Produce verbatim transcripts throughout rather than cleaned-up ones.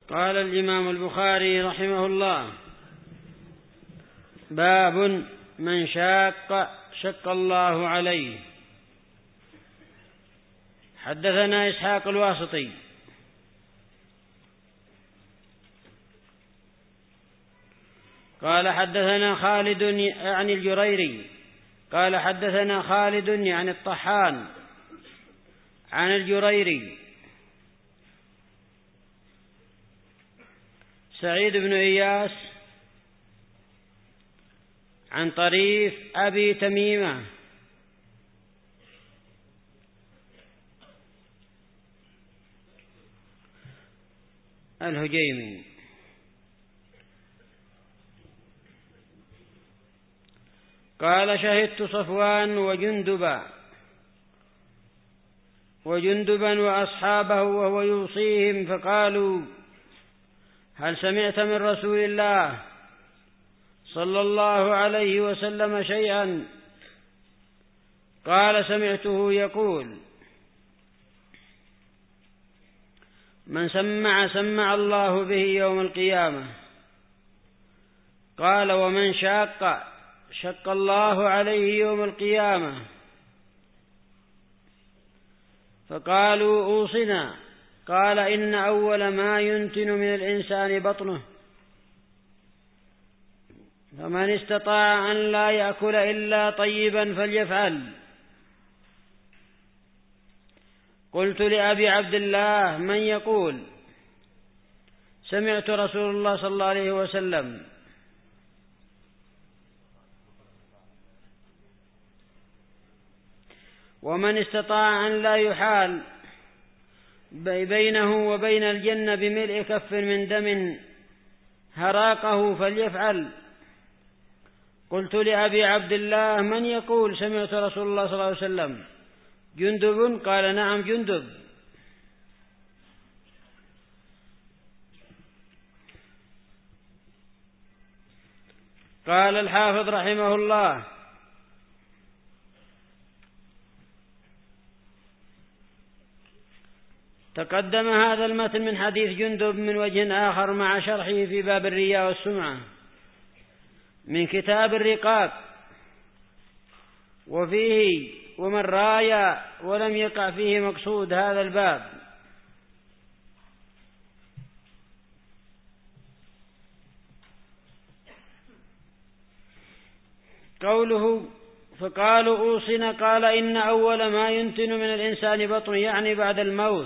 قال الإمام البخاري رحمه الله: باب من شاق شق الله عليه. حدثنا إسحاق الواسطي قال حدثنا خالد عن الجريري قال حدثنا خالد عن الطحان عن الجريري سعيد بن إياس عن طريف أبي تميمة الهجيمي قال: شهدت صفوان وجندبا وجندبا وأصحابه وهو يوصيهم، فقالوا: هل سمعت من رسول الله صلى الله عليه وسلم شيئا؟ قال: سمعته يقول: من سمع سمع الله به يوم القيامة. قال: ومن شاق شق الله عليه يوم القيامة. فقالوا: أوصنا. قال: إن أول ما ينتن من الإنسان بطنه، فمن استطاع أن لا يأكل إلا طيبا فليفعل. قلت لأبي عبد الله: من يقول؟ سمعت رسول الله صلى الله عليه وسلم. ومن استطاع أن لا يحال بينه وبين الجنة بملء كف من دم هراقه فليفعل. قلت لأبي عبد الله: من يقول؟ سمعت رسول الله صلى الله عليه وسلم. جندب؟ قال: نعم جندب. قال الحافظ رحمه الله: تقدم هذا المتن من حديث جندب من وجه آخر مع شرحه في باب الرياء والسمعة من كتاب الرقاق، وفيه ومن رايا ولم يقع فيه مقصود هذا الباب. قوله: فقالوا: أوصنا. قال: إن أول ما ينتن من الإنسان بطنه، يعني بعد الموت.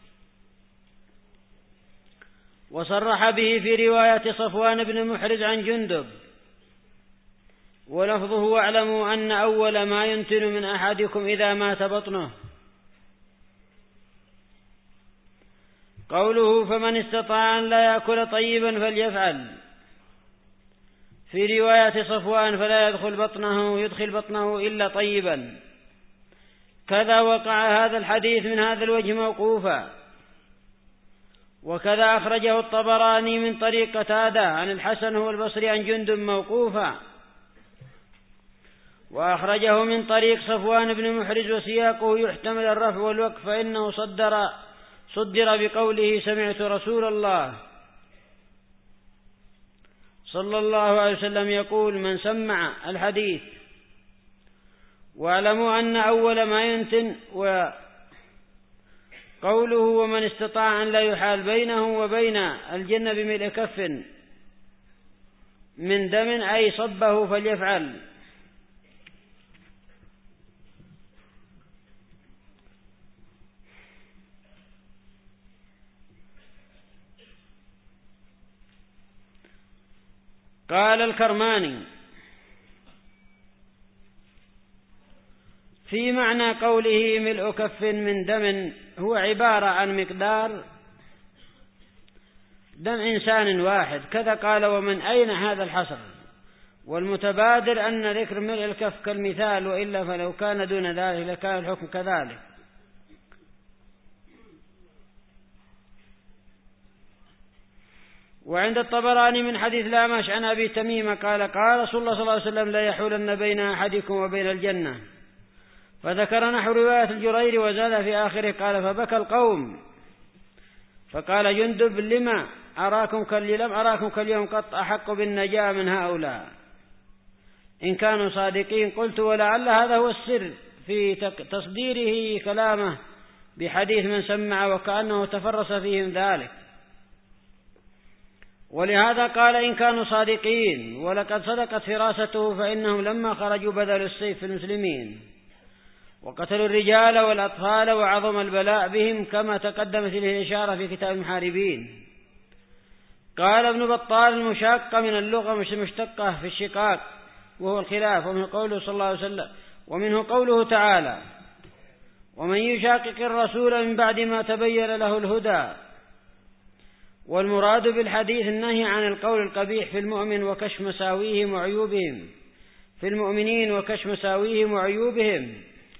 وصرح به في رواية صفوان بن محرز عن جندب، ولفظه: واعلموا أن أول ما ينتن من أحدكم إذا مات بطنه. قوله: فمن استطاع أن لا يأكل طيبا فليفعل، في رواية صفوان: فلا يدخل بطنه يدخل بطنه إلا طيبا. كذا وقع هذا الحديث من هذا الوجه موقوفا، وكذا أخرجه الطبراني من طريق قتادة عن الحسن هو البصري عن جندب موقوفا، وأخرجه من طريق صفوان بن محرز وسياقه يحتمل الرفع والوقف، فإنه صدر صدر بقوله: سمعت رسول الله صلى الله عليه وسلم يقول: من سمع الحديث. واعلموا أن أول ما ينتن، وقوله: ومن استطاع أن لا يحال بينه وبين الجنة بملء كف من دم أي صبه فليفعل. قال الكرماني: في معنى قوله ملء كف من دم، هو عبارة عن مقدار دم إنسان واحد. كذا قال: ومن أين هذا الحصر؟ والمتبادر أن ذكر ملء الكف كالمثال، وإلا فلو كان دون ذلك لكان الحكم كذلك. وعند الطبراني من حديث الأعمش عن أبي تميمة قال: قال رسول الله صلى الله عليه وسلم: لا يحولن بين أحدكم وبين الجنة. فذكر نحو رواية الجرير وزاد في آخره قال: فبكى القوم. فقال جندب: لما؟ أراكم كاللي لم أراكم كاليوم قط أحق بالنجاة من هؤلاء إن كانوا صادقين. قلت ولعل هذا هو السر في تصديره كلامه بحديث من سمع وكأنه تفرس فيهم ذلك، ولهذا قال إن كانوا صادقين، ولقد صدقت فراسته، فإنهم لما خرجوا بذلوا السيف في المسلمين وقتلوا الرجال والأطفال وعظم البلاء بهم كما تقدمت له الإشارة في كتاب المحاربين. قال ابن بطال المشاقة من اللغة مش مشتقة في الشقاق وهو الخلاف، ومنه قوله صلى الله عليه وسلم ومنه قوله تعالى ومن يشاقق الرسول من بعد ما تبين له الهدى. والمراد بالحديث النهي عن القول القبيح في المؤمن وكشف مساويهم وعيوبهم في المؤمنين وكشف مساويهم وعيوبهم.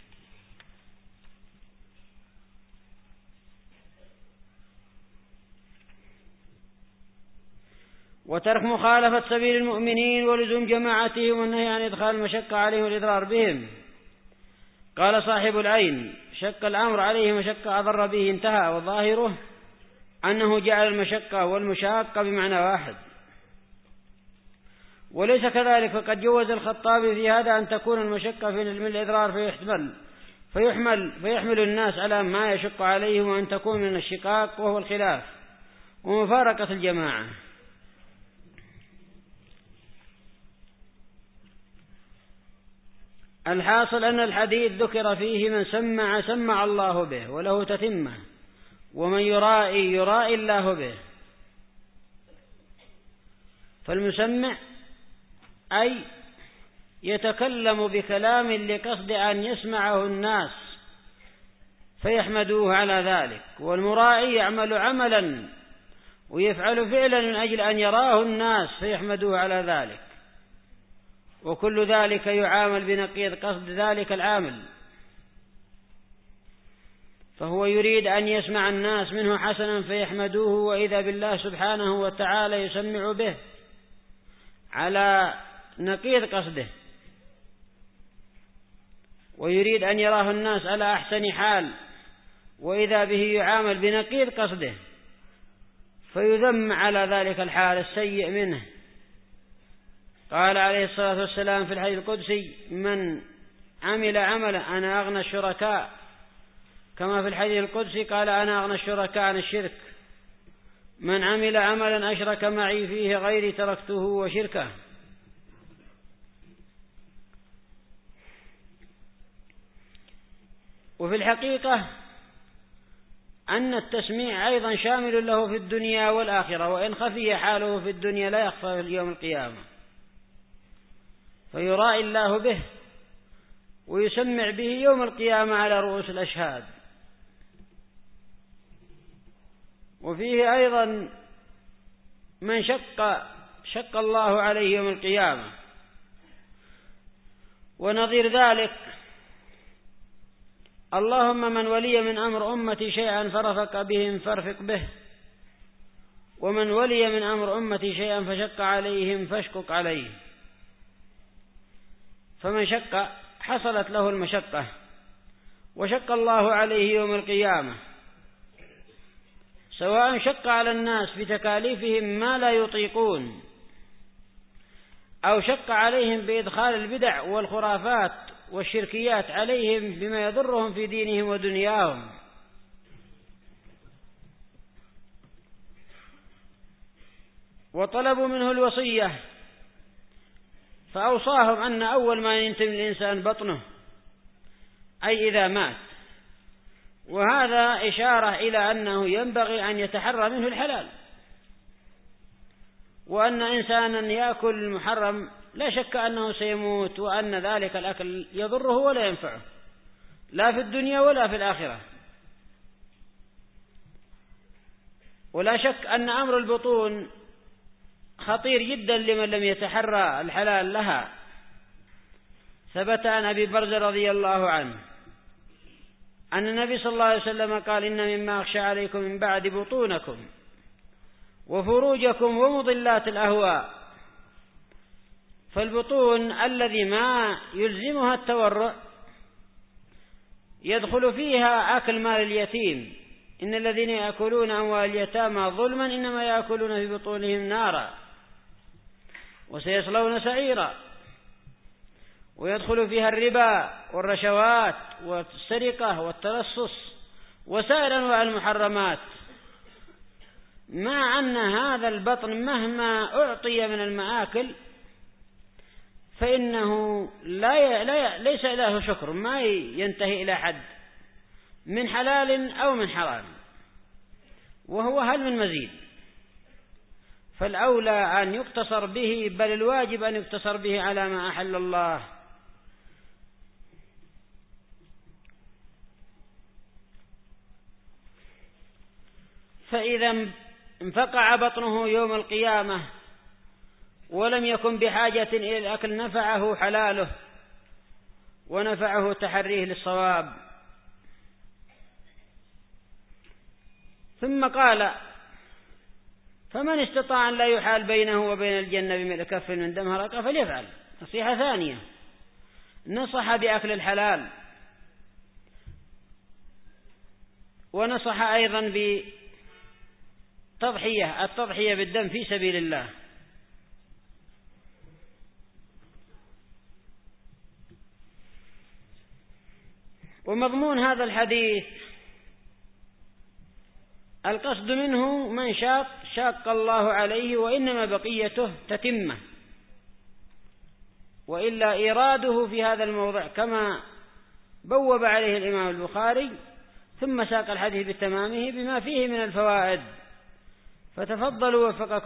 وترك مخالفة سبيل المؤمنين ولزوم جماعتهم والنهي عن إدخال المشقة عليهم والإضرار بهم. قال صاحب العين شق الأمر عليه مشقة أضر به انتهى، وظاهره أنه جعل المشقة والمشاقة بمعنى واحد، وليس كذلك، فقد جوز الخطابي في هذا أن تكون المشقة في الإضرار فيحتمل فيحمل فيحمل الناس على ما يشق عليهم، وأن تكون من الشقاق وهو الخلاف ومفارقة الجماعة. الحاصل أن الحديث ذكر فيه من سمع سمع الله به وله تتمة، ومن يرائي يرائي الله به. فالمسمع أي يتكلم بكلام لقصد أن يسمعه الناس فيحمدوه على ذلك، والمرائي يعمل عملا ويفعل فعلا من أجل أن يراه الناس فيحمدوه على ذلك، وكل ذلك يعامل بنقيض قصد ذلك العامل. فهو يريد أن يسمع الناس منه حسنا فيحمدوه، وإذا بالله سبحانه وتعالى يسمع به على نقيض قصده، ويريد أن يراه الناس على أحسن حال، وإذا به يعامل بنقيض قصده فيذم على ذلك الحال السيء منه. قال عليه الصلاة والسلام في الحديث القدسي من عمل عملا أنا أغنى الشركاء، كما في الحديث القدسي قال أنا أغنى الشركاء عن الشرك. من عمل عملا أشرك معي فيه غيري تركته وشركه. وفي الحقيقة أن التسميع أيضا شامل له في الدنيا والآخرة، وإن خفي حاله في الدنيا لا يخفى في يوم القيامة، فيرائي الله به ويسمع به يوم القيامة على رؤوس الأشهاد. وفيه أيضا من شق شق الله عليه يوم القيامة، ونظير ذلك اللهم من ولي من أمر أمتي شيئا فرفق بهم فارفق به، ومن ولي من أمر أمتي شيئا فشق عليهم فاشقق عليه. فمن شق حصلت له المشقة وشق الله عليه يوم القيامة، سواء شق على الناس بتكاليفهم ما لا يطيقون، أو شق عليهم بإدخال البدع والخرافات والشركيات عليهم بما يضرهم في دينهم ودنياهم. وطلبوا منه الوصية فأوصاهم أن أول ما ينتم الإنسان بطنه، أي إذا مات، وهذا إشارة إلى أنه ينبغي أن يتحرى منه الحلال، وأن إنسانا يأكل المحرم لا شك أنه سيموت، وأن ذلك الأكل يضره ولا ينفعه لا في الدنيا ولا في الآخرة. ولا شك أن أمر البطون خطير جدا لمن لم يتحرى الحلال لها. ثبت عن أبي برزة رضي الله عنه أن النبي صلى الله عليه وسلم قال إن مما أخشى عليكم من بعد بطونكم وفروجكم ومضلات الأهواء. فالبطون الذي ما يلزمها التورع يدخل فيها أكل مال اليتيم إن الذين يأكلون أموال اليتامى ظلما إنما يأكلون في بطونهم نارا وسيصلون سعيرا. ويدخل فيها الربا والرشوات والسرقة والتلصص وسائر أنواع المحرمات، مع أن هذا البطن مهما أعطي من المآكل فإنه لا لا ليس له شكر، ما ينتهي إلى حد من حلال أو من حرام، وهو هل من مزيد. فالأولى أن يقتصر به، بل الواجب أن يقتصر به على ما أحل الله. فإذا انفقع بطنه يوم القيامة ولم يكن بحاجة إلى الأكل نفعه حلاله ونفعه تحريه للصواب. ثم قال: فمن استطاع أن لا يحال بينه وبين الجنة بملء كف من دم هرقة فليفعل. نصيحة ثانية، نصح بأكل الحلال، ونصح أيضا بتضحية التضحية بالدم في سبيل الله. ومضمون هذا الحديث القصد منه من شاق شاق الله عليه، وإنما بقيته تتمة، وإلا إيراده في هذا الموضع كما بوب عليه الإمام البخاري ثم ساق الحديث بتمامه بما فيه من الفوائد. فتفضلوا وفقكم